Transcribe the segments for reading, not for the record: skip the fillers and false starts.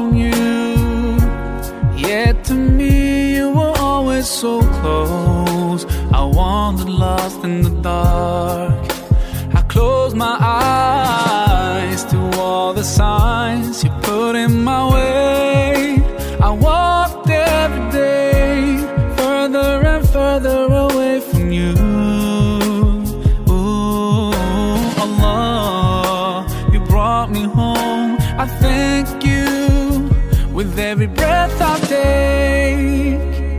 from you, yet to me you were always so close. I wandered lost in the dark. I closed my eyes to all the signs you put in my way. I walked every day further and further away from you. Ooh, Allah, you brought me home. I thank you with every breath I take.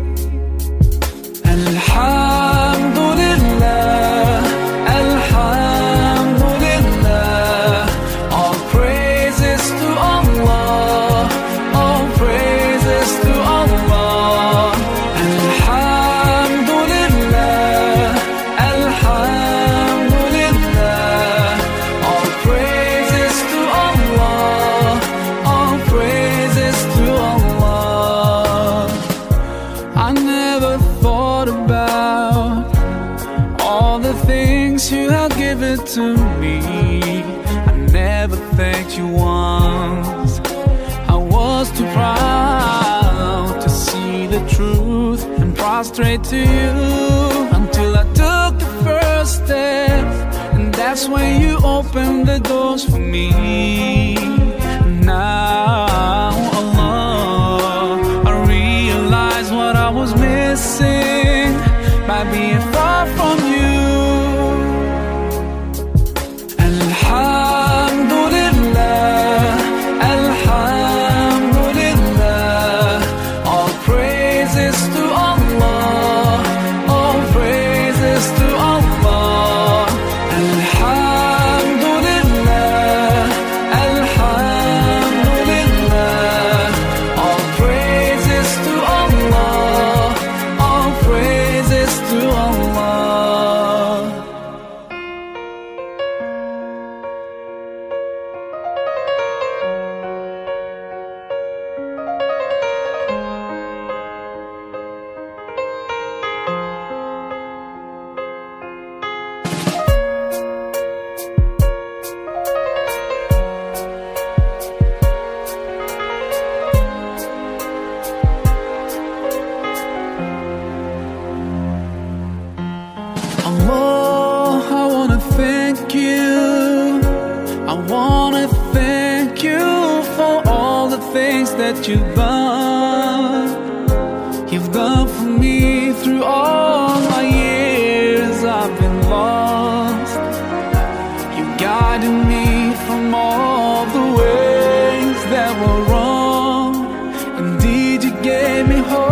Alhamdulillah, Alhamdulillah, all praises to Allah, all praises to Allah. Alhamdulillah, Alhamdulillah, all praises to Allah, all praises to Allah. I never thought about all the things you have given to me. I never thanked you once. I was too proud to see the truth and prostrate to you, until I took the first step, and that's when you opened the doors for me. Now, Allah, I realize what I was missing by being far from you. Alhamdulillah, Alhamdulillah, all praises to Allah, all praises to Allah. Alhamdulillah, Alhamdulillah, all praises to Allah, all praises to Allah. Allah, I wanna thank you. I wanna thank you for all the things that you've done. You've done for me through all my years I've been lost. You guided me from all the ways that were wrong. Indeed, you gave me hope